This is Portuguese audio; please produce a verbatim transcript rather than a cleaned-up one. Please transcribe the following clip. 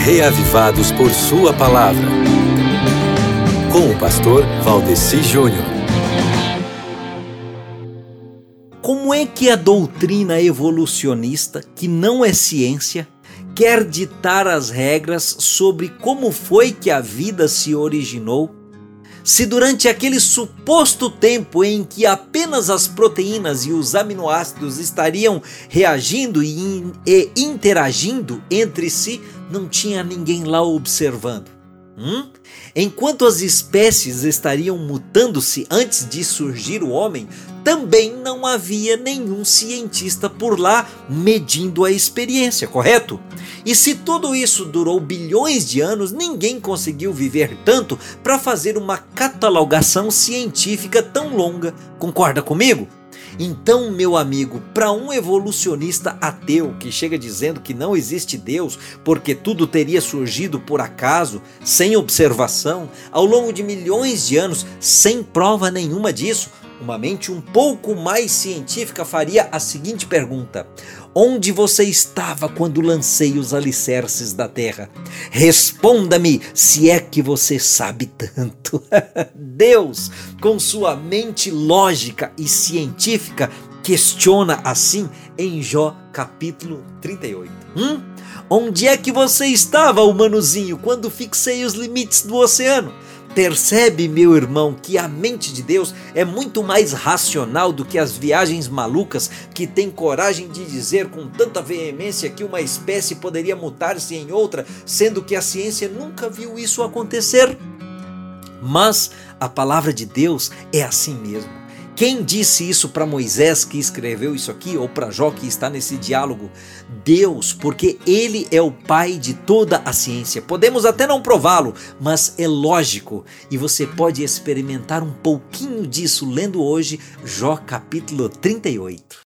reavivados por sua palavra. Com o pastor Valdeci Júnior. Como é que a doutrina evolucionista, que não é ciência, quer ditar as regras sobre como foi que a vida se originou? Se durante aquele suposto tempo em que apenas as proteínas e os aminoácidos estariam reagindo e, e interagindo entre si, não tinha ninguém lá observando. Hum? Enquanto as espécies estariam mutando-se antes de surgir o homem, também não havia nenhum cientista por lá medindo a experiência, correto? E se tudo isso durou bilhões de anos, ninguém conseguiu viver tanto para fazer uma catalogação científica tão longa. Concorda comigo? Então, meu amigo, para um evolucionista ateu que chega dizendo que não existe Deus porque tudo teria surgido por acaso, sem observação, ao longo de milhões de anos, sem prova nenhuma disso, uma mente um pouco mais científica faria a seguinte pergunta: onde você estava quando lancei os alicerces da terra? Responda-me, se é que você sabe tanto. Deus, com sua mente lógica e científica, questiona assim em Jó capítulo trinta e oito. Hum? Onde é que você estava, humanozinho, quando fixei os limites do oceano? Percebe, meu irmão, que a mente de Deus é muito mais racional do que as viagens malucas que tem coragem de dizer com tanta veemência que uma espécie poderia mutar-se em outra, sendo que a ciência nunca viu isso acontecer? Mas a palavra de Deus é assim mesmo. Quem disse isso para Moisés, que escreveu isso aqui, ou para Jó, que está nesse diálogo? Deus, porque Ele é o pai de toda a ciência. Podemos até não prová-lo, mas é lógico. E você pode experimentar um pouquinho disso lendo hoje Jó capítulo trinta e oito.